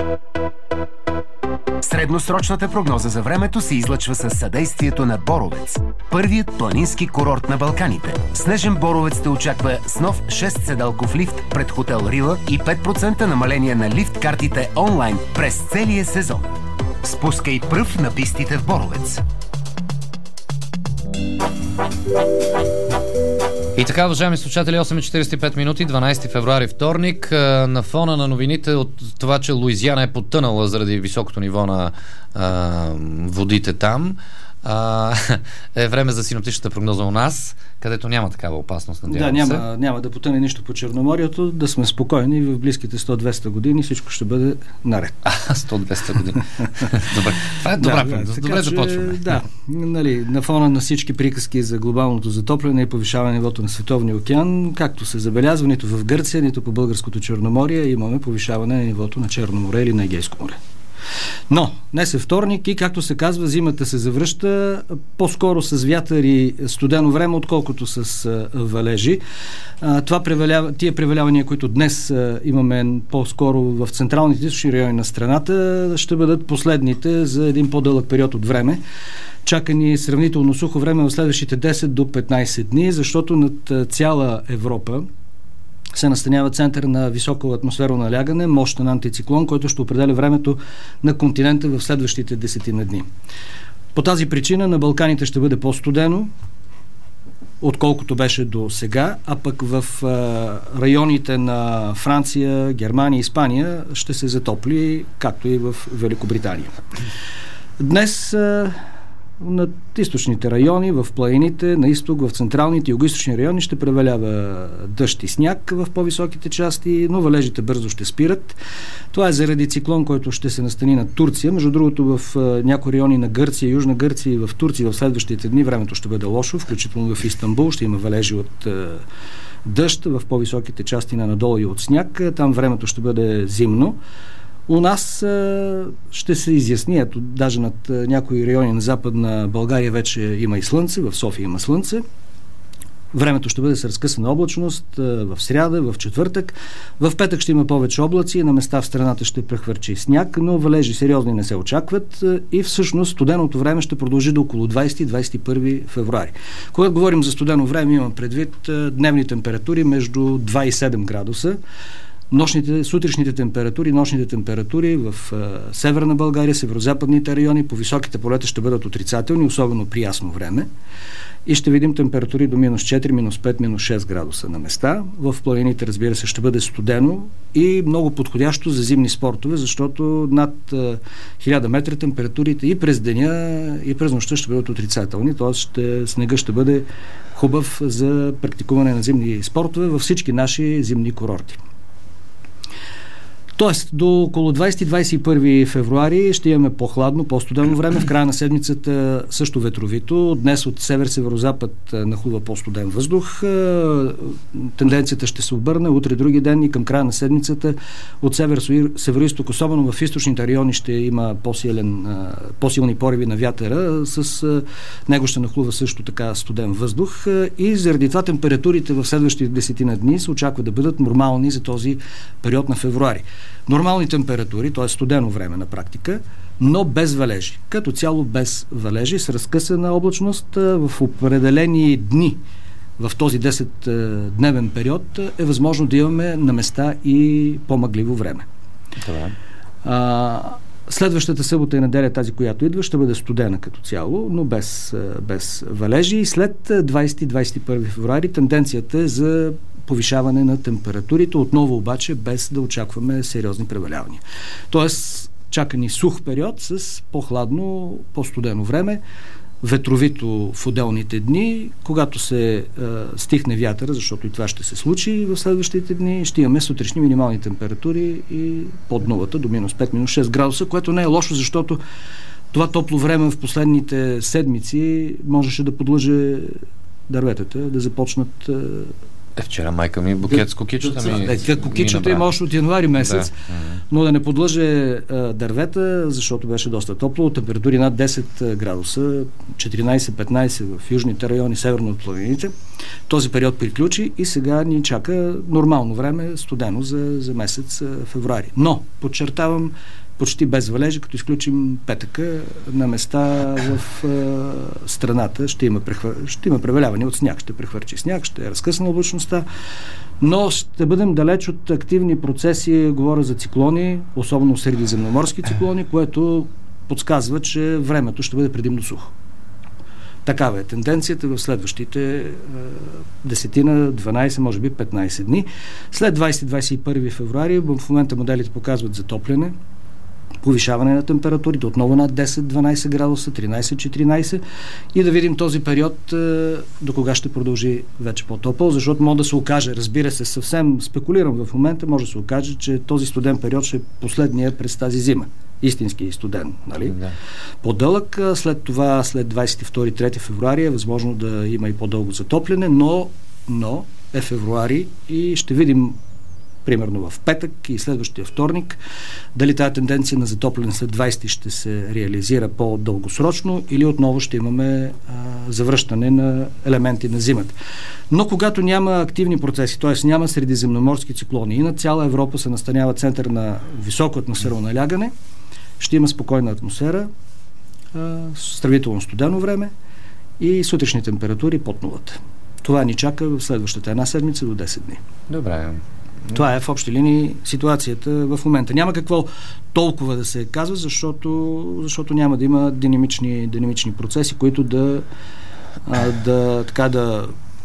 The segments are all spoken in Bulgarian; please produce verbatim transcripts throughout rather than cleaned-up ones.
Средносрочната прогноза за времето се излъчва със съдействието на Боровец, първият планински курорт на Балканите. Снежен Боровец те очаква с нов шест-седалков лифт пред хотел Рила и пет процента намаление на лифт картите онлайн през целия сезон. Спускай пръв на пистите в Боровец. И така, уважаеми слушатели, осем и четиридесет и пет минути, дванадесети февруари, вторник. На фона на новините от това, че Луизиана е потънала заради високото ниво на а, водите там, а, е време за синоптичната прогноза у нас, където няма такава опасност. Да, няма, няма да потъне нищо по Черноморието, да сме спокойни, в близките сто-двеста години всичко ще бъде наред. А, сто-двеста години. Добре, това е добра да, прогноза. да, Добре започваме. Да, нали, на фона на всички приказки за глобалното затопляне и повишаване нивото на Световния океан, както се забелязва, нито в Гърция, нито по българското Черноморие имаме повишаване на нивото на Черно море или на Егейско море. Но днес е вторник и, както се казва, зимата се завръща по-скоро с вятър и студено време, отколкото с а, валежи. А, това превалява, тия превалявания, които днес а, имаме по-скоро в централните източни райони на страната, ще бъдат последните за един по-дълъг период от време. Чака ни сравнително сухо време в следващите десет до петнадесет дни, защото над цяла Европа се настанява център на високо атмосферно налягане, мощен антициклон, който ще определя времето на континента в следващите десетина дни. По тази причина на Балканите ще бъде по-студено, отколкото беше до сега, а пък в а, районите на Франция, Германия и Испания ще се затопли, както и в Великобритания. Днес а, над източните райони, в планините, на изток, в централните и югоизточни райони ще превалява дъжд и сняг в по-високите части, но валежите бързо ще спират. Това е заради циклон, който ще се настани над Турция. Между другото, в някои райони на Гърция, Южна Гърция и в Турция в следващите дни времето ще бъде лошо, включително в Истанбул ще има валежи от дъжд, в по-високите части на надолу и от сняг. Там времето ще бъде зимно. У нас а, ще се изясни, ето, даже над а, някои райони на Западна България вече има и слънце, в София има слънце. Времето ще бъде с разкъсана облачност а, в сряда, в четвъртък. В петък ще има повече облаци, на места в страната ще прехвърчи сняг, но валежи сериозни не се очакват а, и всъщност студеното време ще продължи до около двадесети до двадесет и първи февруари. Когато говорим за студено време, имам предвид а, дневни температури между два и седем градуса. Нощните, сутрешните температури, нощните температури в а, северна България, северозападните райони, по високите полета ще бъдат отрицателни, особено при ясно време. И ще видим температури до минус четири, минус пет, минус шест градуса на места. В планините, разбира се, ще бъде студено и много подходящо за зимни спортове, защото над а, хиляда метра температурите и през деня, и през нощта ще бъдат отрицателни, т.е. ще, снега ще бъде хубав за практикуване на зимни спортове във всички наши зимни курорти. Тоест, до около двадесети до двадесет и първи февруари ще имаме по-хладно, по-студено време. В края на седмицата също ветровито. Днес от север-северозапад нахлува по-студен въздух. Тенденцията ще се обърне. Утре, други ден и към края на седмицата от север-североизток, особено в източните райони, ще има по-силен, по-силни пориви на вятъра. С него ще нахлува също така студен въздух. И заради това температурите в следващите десетина дни се очаква да бъдат нормални за този период на февруари. Нормални температури, т.е. студено време на практика, но без валежи. Като цяло без валежи, с разкъсана облачност в определени дни в този десетдневен период е възможно да имаме на места и по-мъгливо време. Това. А, следващата събота и неделя, тази, която идва, ще бъде студена като цяло, но без, без валежи. И след двадесети до двадесет и първи февруари тенденцията е за повишаване на температурите, отново обаче без да очакваме сериозни превалявания. Тоест, чака ни сух период с по-хладно, по-студено време, ветровито в отделните дни, когато се е, стихне вятъра, защото и това ще се случи в следващите дни, ще имаме сутрешни минимални температури и под нулата до минус пет, минус шест градуса, което не е лошо, защото това топло време в последните седмици можеше да подлъже дърветата, да започнат е, Е, вчера майка ми букет с кукичета ми... Е, кукичета има още от януари месец, да. Но да не подлъже а, дървета, защото беше доста топло, температури над десет градуса, четиринайсет-петнайсет в южните райони, северно от планините. Този период приключи и сега ни чака нормално време, студено за, за месец а, февруари. Но, подчертавам, почти без валежи, като изключим петъка, на места в а, страната ще има, прехвър... ще има преваляване от сняг, ще прехвърчи сняг, ще е разкъсана облачността, но ще бъдем далеч от активни процеси, говоря за циклони, особено средиземноморски циклони, което подсказва, че времето ще бъде предимно сухо. Такава е тенденцията в следващите десетина, дванайсет, може би петнайсет дни. След двайсети-двайсет и първи февруари, в момента моделите показват затопляне, повишаване на температурите, отново над десет-дванайсет градуса, тринайсет-четиринайсет и да видим този период е, до кога ще продължи вече по-топло, защото може да се окаже, разбира се, съвсем спекулирам в момента, може да се окаже, че този студен период ще е последния през тази зима. Истински студен, нали? Да. По-дълъг, след това, след двайсет и втори-трети февруари е възможно да има и по-дълго затопляне, но, но е февруари и ще видим примерно в петък и следващия вторник, дали тази тенденция на затопляне след двайсети ще се реализира по-дългосрочно или отново ще имаме а, завръщане на елементи на зимата. Но когато няма активни процеси, т.е. няма средиземноморски циклони и на цяла Европа се настанява център на високо атмосферно налягане, ще има спокойна атмосфера, а, сравнително студено време и сутрешни температури под нулата. Това ни чака в следващата една седмица до десет дни. Добре. Това е в общи линии ситуацията в момента. Няма какво толкова да се казва, защото, защото няма да има динамични, динамични процеси, които да, а, да, така да,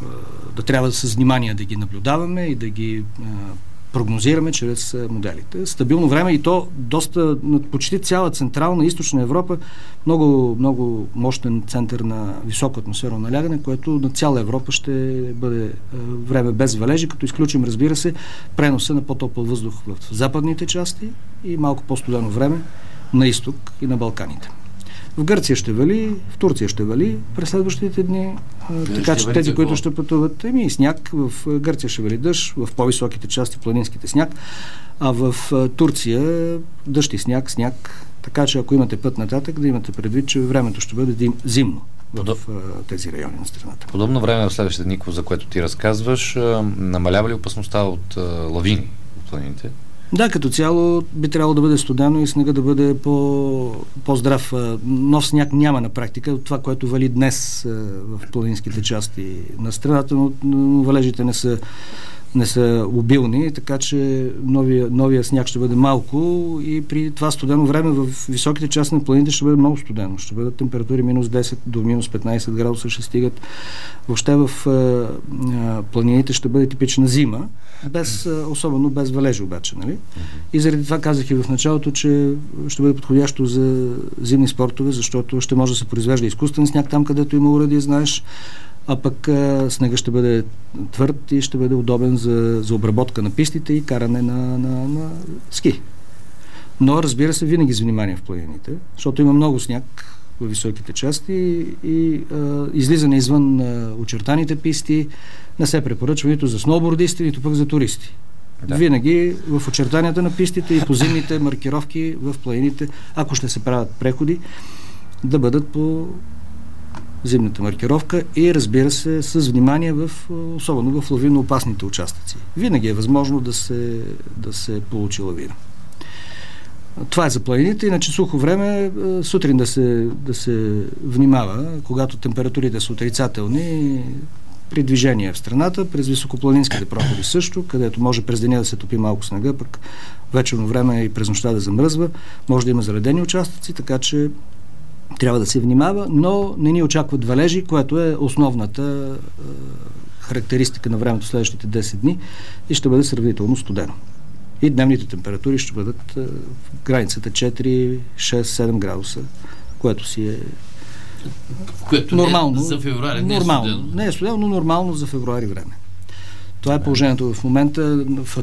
да трябва с внимание да ги наблюдаваме и да ги а, прогнозираме чрез моделите. Стабилно време и то доста, почти цяла Централна и Източна Европа, много, много мощен център на високо атмосферно налягане, което на цяла Европа ще бъде време без валежи, като изключим, разбира се, преноса на по-топъл въздух в западните части и малко по-студено време на изток и на Балканите. В Гърция ще вали, в Турция ще вали през следващите дни, а, така че тези, които ще пътуват, еми и сняг, в Гърция ще вали дъжд, в по-високите части планинските сняг, а в а, Турция дъжд и сняг, сняг, така че ако имате път нататък, да имате предвид, че времето ще бъде дим, зимно в, Подоб... в а, тези райони на страната. Подобно време в следващите дни, за което ти разказваш, а, намалява ли опасността от а, лавини в планините? Да, като цяло би трябвало да бъде студено и снега да бъде по, по-здрав. Нов сняг няма на практика. Това, което вали днес в планинските части на страната, но, но валежите не са, не са обилни, така че новия, новия сняг ще бъде малко и при това студено време в високите части на планините ще бъде много студено. Ще бъдат температури минус десет до минус петнайсет градуса ще стигат. Въобще в а, планините ще бъде типична зима, без, особено без валежи обаче, нали? Mm-hmm. И заради това казах и в началото, че ще бъде подходящо за зимни спортове, защото ще може да се произвежда изкуствен сняг там, където има уреди, знаеш, а пък а, снега ще бъде твърд и ще бъде удобен за, за обработка на пистите и каране на, на, на ски. Но, разбира се, винаги с внимание в планините, защото има много сняг в високите части и а, излизане извън а, очертаните писти не се препоръчва нито за сноубордисти, нито пък за туристи. Да. Винаги в очертанията на пистите и по зимните маркировки в планините, ако ще се правят преходи, да бъдат по зимната маркировка и, разбира се, с внимание в, особено в лавинно опасните участъци. Винаги е възможно да се, да се получи лавина. Това е за планините, иначе сухо време сутрин да се, да се внимава, когато температурите са отрицателни, при движение в страната, през високопланинските проходи също, където може през деня да се топи малко снега, пък вечерно време и през нощта да замръзва, може да има заредени участъци, така че трябва да се внимава, но не ни очакват валежи, което е основната е, характеристика на времето следващите десет дни и ще бъде сравнително студено. И дневните температури ще бъдат е, в границата четири, шест, седем градуса, което си е което нормално. Не е за февруари, не нормално, е студено. Не е студено, но нормално за февруари време. Това е положението в момента в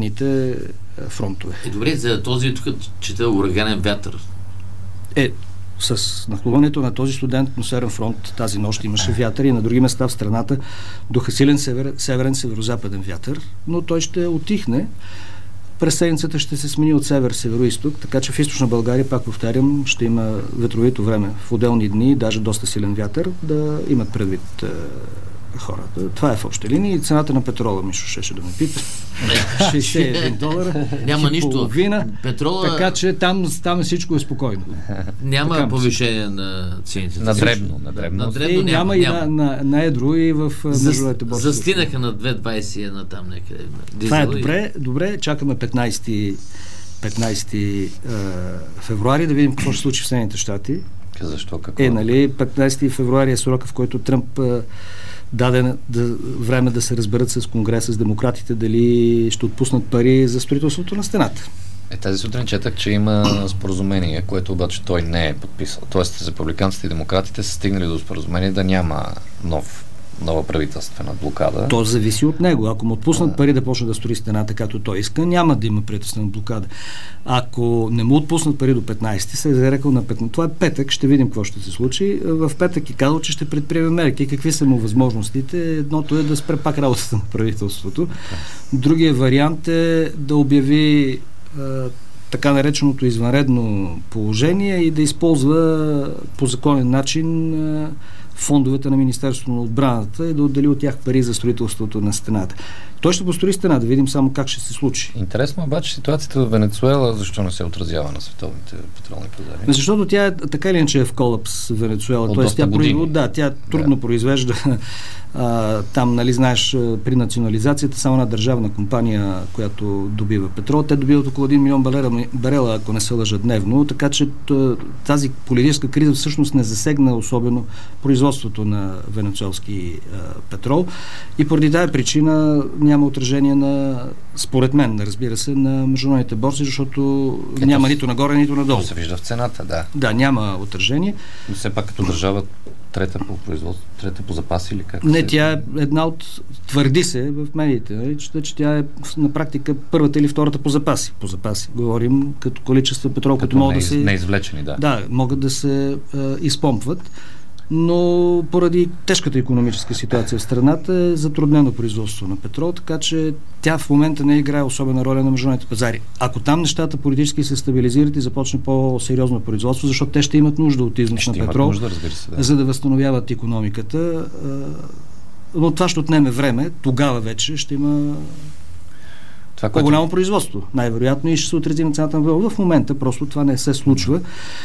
атмосферните фронтове. Е, добре, за този тук чета ураганен вятър. Е, с нахлуването на този студен атмосферен фронт тази нощ имаше вятър и на други места в страната духа силен север, северен северо-западен вятър, но той ще отихне. През седмицата ще се смени от север, северо-исток, така че в източна България, пак повтарям, ще има ветровито време в отделни дни, даже доста силен вятър, да имат предвид е, хората. Това е в обща линия и цената на петрола, Мишо, щеше да ме пита. шейсет и един долара. Няма нищо. Половина, Петрола... Така че там, там всичко е спокойно. Няма така, повишение на цените. На дребно. На дребно. На дребно и няма, няма, няма. и на, на, на едро и в международните борси. Застинаха на две двайсет и едно там някъде. Това е добре, добре. Чакаме петнайсети февруари да видим какво ще случи в Съединените щати. Защо? Какво? Е, нали, петнайсети февруари е срока, в който Тръмп а, даде да, време да се разберат с Конгреса, с демократите, дали ще отпуснат пари за строителството на стената. Е, тази сутрин четах, че има споразумение, което обаче той не е подписал. Тоест, републиканците и демократите са стигнали до споразумение да няма нов нова правителствена блокада. То зависи от него. Ако му отпуснат пари да почне да строи стената, както той иска, няма да има правителствена блокада. Ако не му отпуснат пари до петнайсети, се е зарекал на петнайсети. Това е петък, ще видим какво ще се случи. В петък е казал, че ще предприеме мерки. Какви са му възможностите? Едното е да спре пак работата на правителството. Другия вариант е да обяви така нареченото извънредно положение и да използва по законен начин фондовете на Министерството на отбраната и да отдели от тях пари за строителството на стената. Той ще построи стена, да видим само как ще се случи. Интересно обаче ситуацията в Венецуела, защо не се отразява на световните петролни пазари? Защото тя е така или иначе е в колапс в Венецуела. Тоест тя производ, да, тя трудно да. произвежда а, там, нали, знаеш, при национализацията само една държавна компания, която добива петрол. Те добиват около един милион барела, барела, ако не се лъжа дневно, така че тази политическа криза всъщност не засегна особено производството на венецуелски а, петрол и поради тази причина няма отражение на, според мен, разбира се, на международните борси, защото Ето няма нито нагоре, нито надолу. се вижда в цената, да. Да, няма отражение. Но все пак като държава трета по производство, трета по запаси или как? Не, се... тя е една от... Твърди се в медиите, нали, че, че тя е на практика първата или втората по запаси. По запаси. Говорим като количество петрол, като могат да се... Неизвлечени, да. Да, могат да се а, изпомпват. Но поради тежката икономическа ситуация в страната е затруднено производство на петрол, така че тя в момента не играе особена роля на международните пазари. Ако там нещата политически се стабилизират и започне по-сериозно производство, защото те ще имат нужда от износ на петрол, нужда, се, да. за да възстановяват икономиката, но това ще отнеме време, тогава вече ще има това, което... по-голямо производство. Най-вероятно и ще се отрази на цената на петрол. В момента просто това не се случва,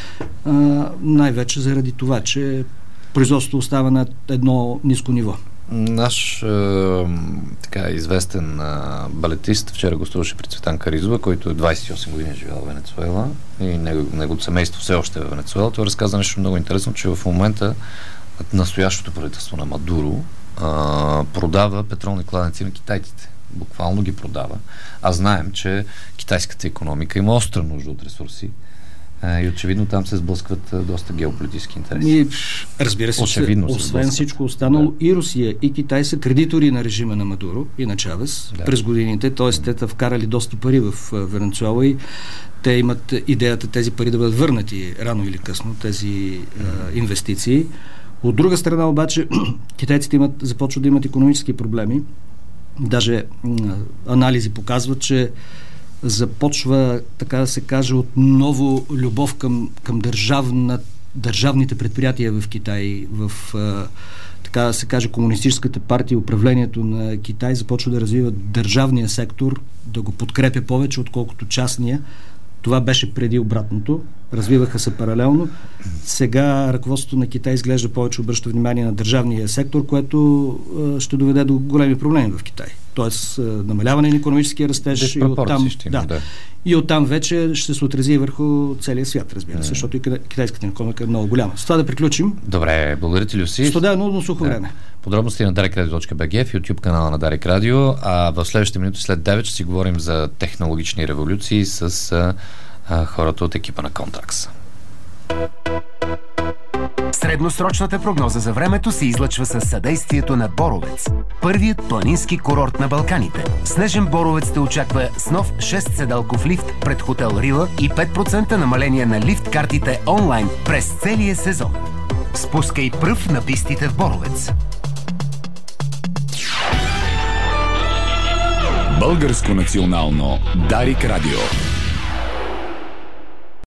най-вече заради това, че производството остава на едно ниско ниво. Наш е, така известен е, балетист вчера гостуваше при Цветан Каризова, който е двайсет и осем години живял в Венецуела и него, неговото семейство все още е в Венецуела. Той разказа нещо много интересно, че в момента настоящото правителство на Мадуро е, продава петролни кладенци на китайците. Буквално ги продава. А знаем, че китайската икономика има остра нужда от ресурси. И очевидно там се сблъскват доста геополитически интереси. И, разбира се, очевидно се, освен всичко останало, да. И Русия, и Китай са кредитори на режима на Мадуро и на Чавес да. През годините, т.е. те са вкарали доста пари в Венецуела и те имат идеята тези пари да бъдат върнати рано или късно, тези mm-hmm. а, инвестиции. От друга страна обаче, китайците имат, започват да имат икономически проблеми. Даже м- анализи показват, че започва, така да се каже, отново любов към, към държавна, държавните предприятия в Китай, в, а, така да се каже, комунистическата партия, управлението на Китай започва да развива държавния сектор, да го подкрепя повече, отколкото частния. Това беше преди обратното. Развиваха се паралелно. Сега ръководството на Китай изглежда повече обръща внимание на държавния сектор, което а, ще доведе до големи проблеми в Китай. Тоест а, намаляване на икономическия растеж и оттам, има, да, да. и оттам вече ще се отрази върху целия свят, разбира се, mm. защото и китайската икономика е много голяма. С това да приключим. Добре, благодаря ти, Люси. Студено, но сухо да. време. Подробности на дарик радио точка би джи в YouTube канала на Дарик Радио, а в следващите минути след девет ще си говорим за технологични революции с а, а, хората от екипа на Контракс. Средносрочната прогноза за времето се излъчва със съдействието на Боровец, първият планински курорт на Балканите. Снежен Боровец те очаква с нов шест-седалков лифт пред хотел Рила и пет процента намаление на лифт картите онлайн през целия сезон. Спускай пръв на пистите в Боровец. Българско национално Дарик Радио.